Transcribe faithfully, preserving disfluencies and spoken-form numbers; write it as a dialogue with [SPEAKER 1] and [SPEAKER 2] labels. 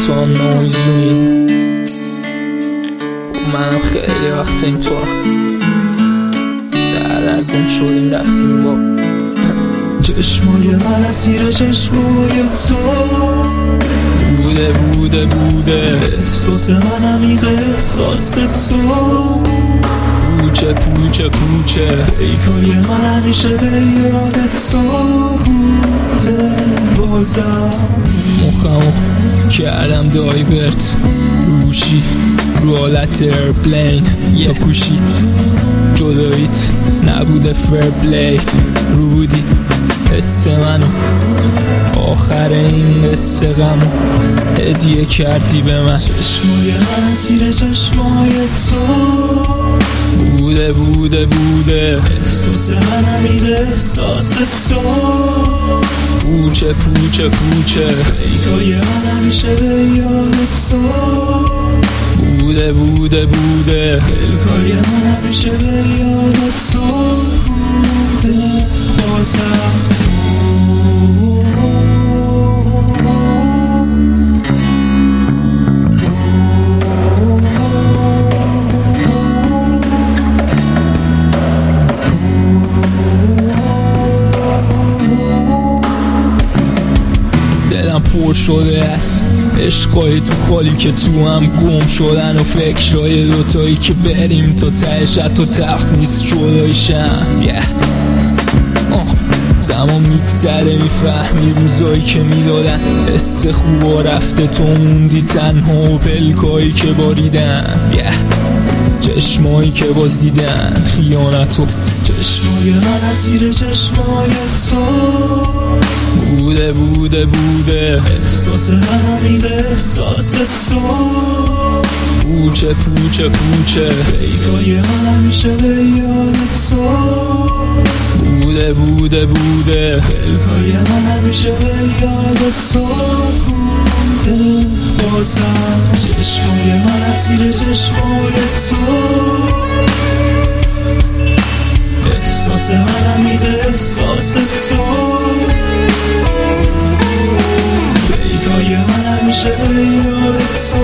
[SPEAKER 1] تو هم نمیزونی منم خیلی وقت این تو سرگم شدیم رفتیم با
[SPEAKER 2] چشمای من اسیر چشمای تو
[SPEAKER 1] بوده بوده بوده
[SPEAKER 2] احساس من عمیق احساس تو
[SPEAKER 1] پوچه پوچه پوچه
[SPEAKER 2] پیکای من همیشه به یاد تو بوده بازم
[SPEAKER 1] مخمو کردم دایورت روشی رو حالت ایرپلین تا کوشی جداییت نبوده فرپلی رو بودی حس منو آخر این قصه غمو هدیه کردی به من
[SPEAKER 2] چشمای من زیر چشمای تو
[SPEAKER 1] بوده بوده بوده
[SPEAKER 2] احساس من عمیق احساس تو
[SPEAKER 1] پوچه پوچه پوچه
[SPEAKER 2] پیکای من همیشه به یاد تو
[SPEAKER 1] بوده بوده بوده
[SPEAKER 2] پیکای من همیشه به یاد تو بوده بازم
[SPEAKER 1] پر شده است عشقای تو خالی که تو هم گم شدن و فکرهای دوتایی که بریم تا تهش حتی تخت نیست جدایشم yeah. زمان میگذره میفهمی روزایی که میدادن حس خوبا رفته تو موندی تنها و پلکایی که باریدن yeah. چشمایی که باز دیدن خیانتو
[SPEAKER 2] چشمای من اسیر چشمای تو
[SPEAKER 1] بوده بوده بوده
[SPEAKER 2] احساس من عمیق احساس تو
[SPEAKER 1] پوچه پوچه پوچه
[SPEAKER 2] پیکای من همیشه به یاد تو
[SPEAKER 1] بوده بوده بوده
[SPEAKER 2] پیکای من همیشه به یاد تو بوده بازم چشمای من اسیر چشمای تو احساس من عمیق احساس تو پیکای من همیشه به یاد تو